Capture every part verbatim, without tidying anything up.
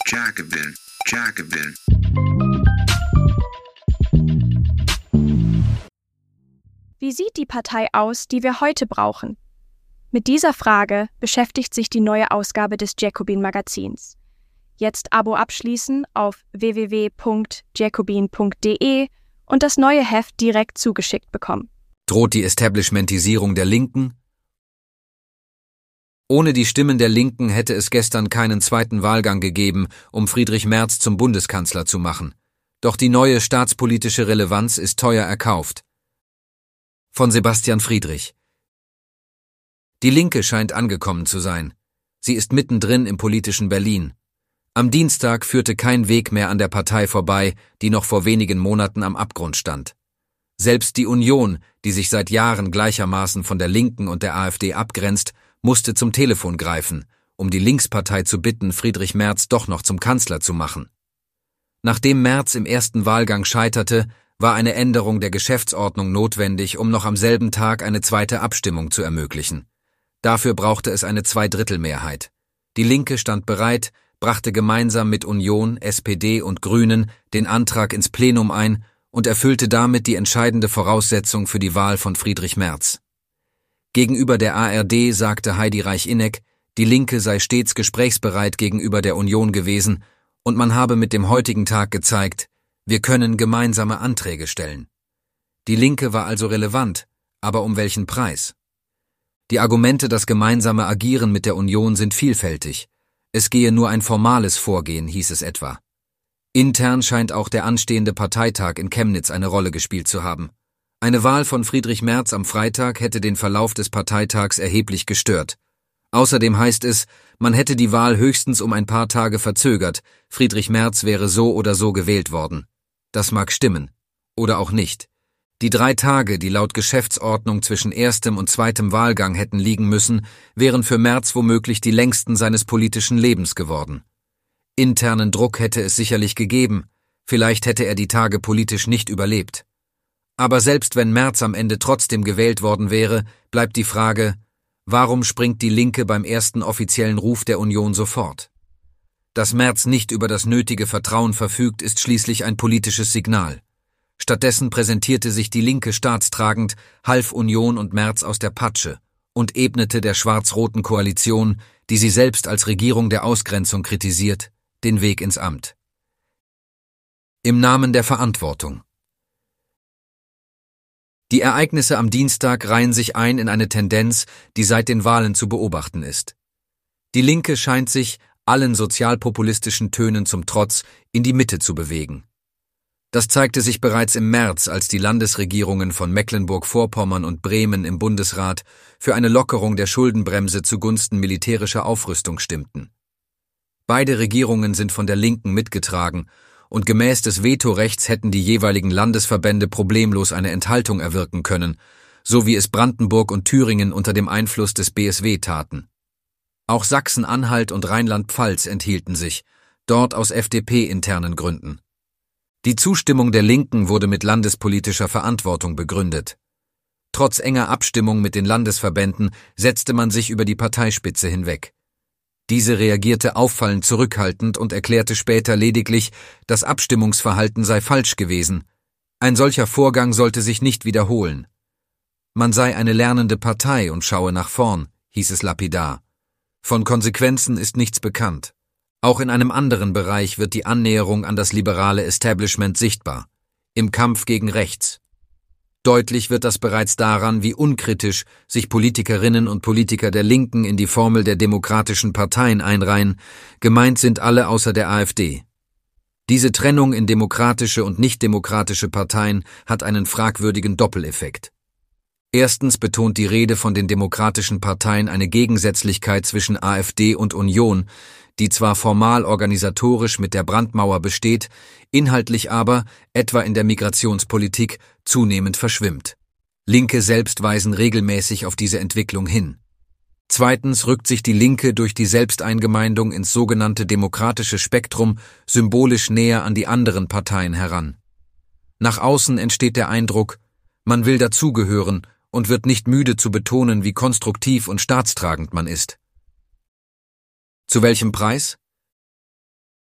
Jacobin, Jacobin. Wie sieht die Partei aus, die wir heute brauchen? Mit dieser Frage beschäftigt sich die neue Ausgabe des Jacobin-Magazins. Jetzt Abo abschließen auf w w w punkt jacobin punkt d e und das neue Heft direkt zugeschickt bekommen. Droht die Establishmentisierung der Linken? Ohne die Stimmen der Linken hätte es gestern keinen zweiten Wahlgang gegeben, um Friedrich Merz zum Bundeskanzler zu machen. Doch die neue staatspolitische Relevanz ist teuer erkauft. Von Sebastian Friedrich. Die Linke scheint angekommen zu sein. Sie ist mittendrin im politischen Berlin. Am Dienstag führte kein Weg mehr an der Partei vorbei, die noch vor wenigen Monaten am Abgrund stand. Selbst die Union, die sich seit Jahren gleichermaßen von der Linken und der AfD abgrenzt, musste zum Telefon greifen, um die Linkspartei zu bitten, Friedrich Merz doch noch zum Kanzler zu machen. Nachdem Merz im ersten Wahlgang scheiterte, war eine Änderung der Geschäftsordnung notwendig, um noch am selben Tag eine zweite Abstimmung zu ermöglichen. Dafür brauchte es eine Zweidrittelmehrheit. Die Linke stand bereit, brachte gemeinsam mit Union, S P D und Grünen den Antrag ins Plenum ein und erfüllte damit die entscheidende Voraussetzung für die Wahl von Friedrich Merz. Gegenüber der A R D sagte Heidi Reich-Inneck, die Linke sei stets gesprächsbereit gegenüber der Union gewesen und man habe mit dem heutigen Tag gezeigt, wir können gemeinsame Anträge stellen. Die Linke war also relevant, aber um welchen Preis? Die Argumente, das gemeinsame Agieren mit der Union sind vielfältig. Es gehe nur ein formales Vorgehen, hieß es etwa. Intern scheint auch der anstehende Parteitag in Chemnitz eine Rolle gespielt zu haben. Eine Wahl von Friedrich Merz am Freitag hätte den Verlauf des Parteitags erheblich gestört. Außerdem heißt es, man hätte die Wahl höchstens um ein paar Tage verzögert, Friedrich Merz wäre so oder so gewählt worden. Das mag stimmen. Oder auch nicht. Die drei Tage, die laut Geschäftsordnung zwischen erstem und zweitem Wahlgang hätten liegen müssen, wären für Merz womöglich die längsten seines politischen Lebens geworden. Internen Druck hätte es sicherlich gegeben, vielleicht hätte er die Tage politisch nicht überlebt. Aber selbst wenn Merz am Ende trotzdem gewählt worden wäre, bleibt die Frage, warum springt die Linke beim ersten offiziellen Ruf der Union sofort? Dass Merz nicht über das nötige Vertrauen verfügt, ist schließlich ein politisches Signal. Stattdessen präsentierte sich die Linke staatstragend, half Union und Merz aus der Patsche und ebnete der schwarz-roten Koalition, die sie selbst als Regierung der Ausgrenzung kritisiert, den Weg ins Amt. Im Namen der Verantwortung. Die Ereignisse am Dienstag reihen sich ein in eine Tendenz, die seit den Wahlen zu beobachten ist. Die Linke scheint sich, allen sozialpopulistischen Tönen zum Trotz, in die Mitte zu bewegen. Das zeigte sich bereits im März, als die Landesregierungen von Mecklenburg-Vorpommern und Bremen im Bundesrat für eine Lockerung der Schuldenbremse zugunsten militärischer Aufrüstung stimmten. Beide Regierungen sind von der Linken mitgetragen und gemäß des Vetorechts hätten die jeweiligen Landesverbände problemlos eine Enthaltung erwirken können, so wie es Brandenburg und Thüringen unter dem Einfluss des B S W taten. Auch Sachsen-Anhalt und Rheinland-Pfalz enthielten sich, dort aus F D P-internen Gründen. Die Zustimmung der Linken wurde mit landespolitischer Verantwortung begründet. Trotz enger Abstimmung mit den Landesverbänden setzte man sich über die Parteispitze hinweg. Diese reagierte auffallend zurückhaltend und erklärte später lediglich, das Abstimmungsverhalten sei falsch gewesen. Ein solcher Vorgang sollte sich nicht wiederholen. Man sei eine lernende Partei und schaue nach vorn, hieß es lapidar. Von Konsequenzen ist nichts bekannt. Auch in einem anderen Bereich wird die Annäherung an das liberale Establishment sichtbar, im Kampf gegen rechts. Deutlich wird das bereits daran, wie unkritisch sich Politikerinnen und Politiker der Linken in die Formel der demokratischen Parteien einreihen, gemeint sind alle außer der AfD. Diese Trennung in demokratische und nichtdemokratische Parteien hat einen fragwürdigen Doppeleffekt. Erstens betont die Rede von den demokratischen Parteien eine Gegensätzlichkeit zwischen AfD und Union, die zwar formal organisatorisch mit der Brandmauer besteht, inhaltlich aber, etwa in der Migrationspolitik, zunehmend verschwimmt. Linke selbst weisen regelmäßig auf diese Entwicklung hin. Zweitens rückt sich die Linke durch die Selbsteingemeindung ins sogenannte demokratische Spektrum symbolisch näher an die anderen Parteien heran. Nach außen entsteht der Eindruck, man will dazugehören und wird nicht müde zu betonen, wie konstruktiv und staatstragend man ist. Zu welchem Preis?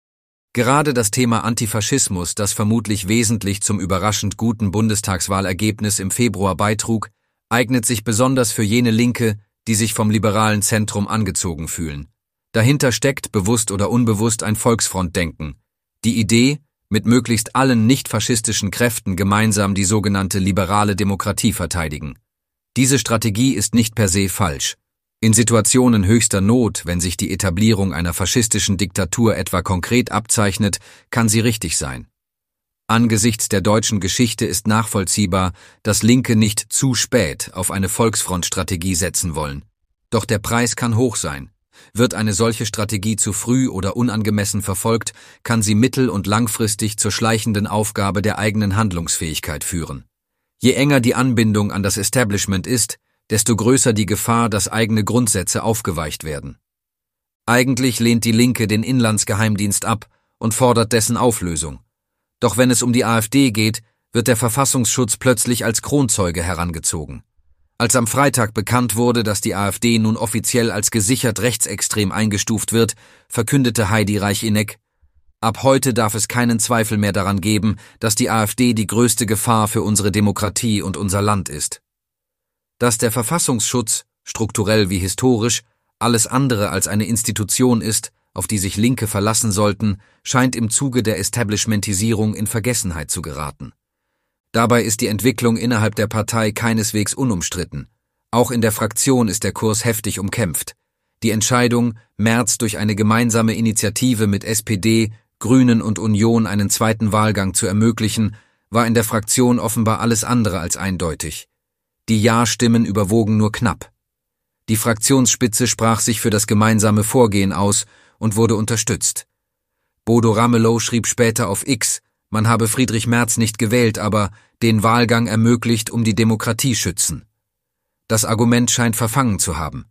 Gerade das Thema Antifaschismus, das vermutlich wesentlich zum überraschend guten Bundestagswahlergebnis im Februar beitrug, eignet sich besonders für jene Linke, die sich vom liberalen Zentrum angezogen fühlen. Dahinter steckt, bewusst oder unbewusst, ein Volksfrontdenken. Die Idee, mit möglichst allen nicht-faschistischen Kräften gemeinsam die sogenannte liberale Demokratie verteidigen. Diese Strategie ist nicht per se falsch. In Situationen höchster Not, wenn sich die Etablierung einer faschistischen Diktatur etwa konkret abzeichnet, kann sie richtig sein. Angesichts der deutschen Geschichte ist nachvollziehbar, dass Linke nicht zu spät auf eine Volksfrontstrategie setzen wollen. Doch der Preis kann hoch sein. Wird eine solche Strategie zu früh oder unangemessen verfolgt, kann sie mittel- und langfristig zur schleichenden Aufgabe der eigenen Handlungsfähigkeit führen. Je enger die Anbindung an das Establishment ist, desto größer die Gefahr, dass eigene Grundsätze aufgeweicht werden. Eigentlich lehnt die Linke den Inlandsgeheimdienst ab und fordert dessen Auflösung. Doch wenn es um die AfD geht, wird der Verfassungsschutz plötzlich als Kronzeuge herangezogen. Als am Freitag bekannt wurde, dass die AfD nun offiziell als gesichert rechtsextrem eingestuft wird, verkündete Heidi Reicheneck: Ab heute darf es keinen Zweifel mehr daran geben, dass die AfD die größte Gefahr für unsere Demokratie und unser Land ist. Dass der Verfassungsschutz, strukturell wie historisch, alles andere als eine Institution ist, auf die sich Linke verlassen sollten, scheint im Zuge der Establishmentisierung in Vergessenheit zu geraten. Dabei ist die Entwicklung innerhalb der Partei keineswegs unumstritten. Auch in der Fraktion ist der Kurs heftig umkämpft. Die Entscheidung, Merz durch eine gemeinsame Initiative mit S P D, Grünen und Union einen zweiten Wahlgang zu ermöglichen, war in der Fraktion offenbar alles andere als eindeutig. Die Ja-Stimmen überwogen nur knapp. Die Fraktionsspitze sprach sich für das gemeinsame Vorgehen aus und wurde unterstützt. Bodo Ramelow schrieb später auf X, man habe Friedrich Merz nicht gewählt, aber den Wahlgang ermöglicht, um die Demokratie schützen. Das Argument scheint verfangen zu haben.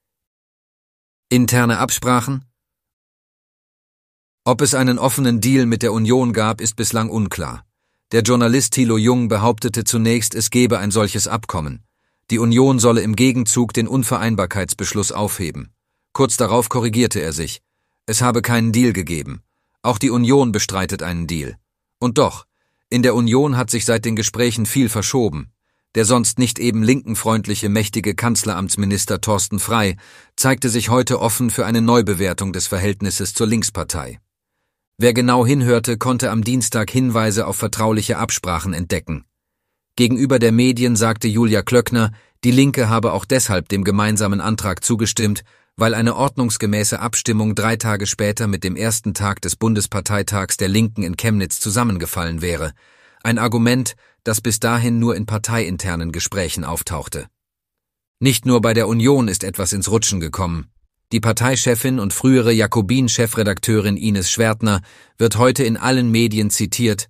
Interne Absprachen? Ob es einen offenen Deal mit der Union gab, ist bislang unklar. Der Journalist Thilo Jung behauptete zunächst, es gebe ein solches Abkommen. Die Union solle im Gegenzug den Unvereinbarkeitsbeschluss aufheben. Kurz darauf korrigierte er sich. Es habe keinen Deal gegeben. Auch die Union bestreitet einen Deal. Und doch, in der Union hat sich seit den Gesprächen viel verschoben. Der sonst nicht eben linkenfreundliche, mächtige Kanzleramtsminister Thorsten Frey zeigte sich heute offen für eine Neubewertung des Verhältnisses zur Linkspartei. Wer genau hinhörte, konnte am Dienstag Hinweise auf vertrauliche Absprachen entdecken. Gegenüber der Medien sagte Julia Klöckner, die Linke habe auch deshalb dem gemeinsamen Antrag zugestimmt, weil eine ordnungsgemäße Abstimmung drei Tage später mit dem ersten Tag des Bundesparteitags der Linken in Chemnitz zusammengefallen wäre. Ein Argument, das bis dahin nur in parteiinternen Gesprächen auftauchte. Nicht nur bei der Union ist etwas ins Rutschen gekommen. Die Parteichefin und frühere Jakobin-Chefredakteurin Ines Schwertner wird heute in allen Medien zitiert: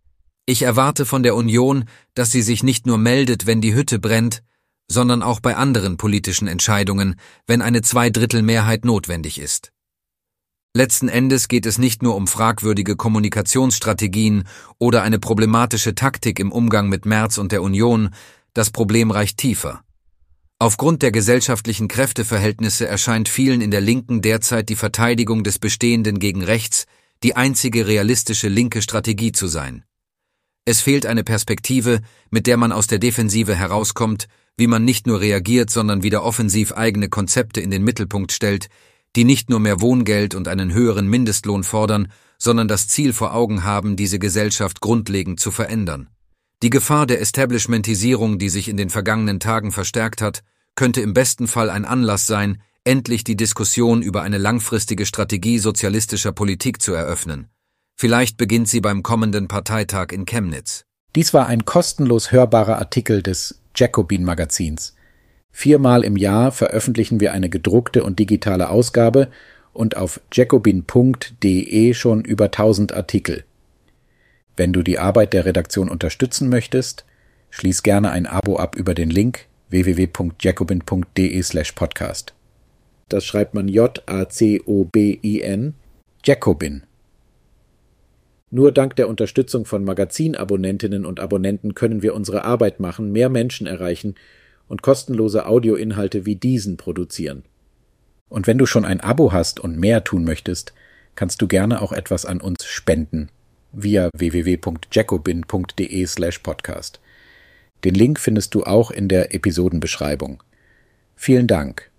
Ich erwarte von der Union, dass sie sich nicht nur meldet, wenn die Hütte brennt, sondern auch bei anderen politischen Entscheidungen, wenn eine Zweidrittelmehrheit notwendig ist. Letzten Endes geht es nicht nur um fragwürdige Kommunikationsstrategien oder eine problematische Taktik im Umgang mit Merz und der Union, das Problem reicht tiefer. Aufgrund der gesellschaftlichen Kräfteverhältnisse erscheint vielen in der Linken derzeit die Verteidigung des Bestehenden gegen rechts die einzige realistische linke Strategie zu sein. Es fehlt eine Perspektive, mit der man aus der Defensive herauskommt, wie man nicht nur reagiert, sondern wieder offensiv eigene Konzepte in den Mittelpunkt stellt, die nicht nur mehr Wohngeld und einen höheren Mindestlohn fordern, sondern das Ziel vor Augen haben, diese Gesellschaft grundlegend zu verändern. Die Gefahr der Establishmentisierung, die sich in den vergangenen Tagen verstärkt hat, könnte im besten Fall ein Anlass sein, endlich die Diskussion über eine langfristige Strategie sozialistischer Politik zu eröffnen. Vielleicht beginnt sie beim kommenden Parteitag in Chemnitz. Dies war ein kostenlos hörbarer Artikel des Jacobin-Magazins. Viermal im Jahr veröffentlichen wir eine gedruckte und digitale Ausgabe und auf jacobin punkt de schon über tausend Artikel. Wenn du die Arbeit der Redaktion unterstützen möchtest, schließ gerne ein Abo ab über den Link w w w punkt jacobin punkt de slash podcast. Das schreibt man J A C O B I N, Jacobin. Nur dank der Unterstützung von Magazinabonnentinnen und Abonnenten können wir unsere Arbeit machen, mehr Menschen erreichen und kostenlose Audioinhalte wie diesen produzieren. Und wenn du schon ein Abo hast und mehr tun möchtest, kannst du gerne auch etwas an uns spenden via w w w punkt jacobin punkt d e slash podcast. Den Link findest du auch in der Episodenbeschreibung. Vielen Dank.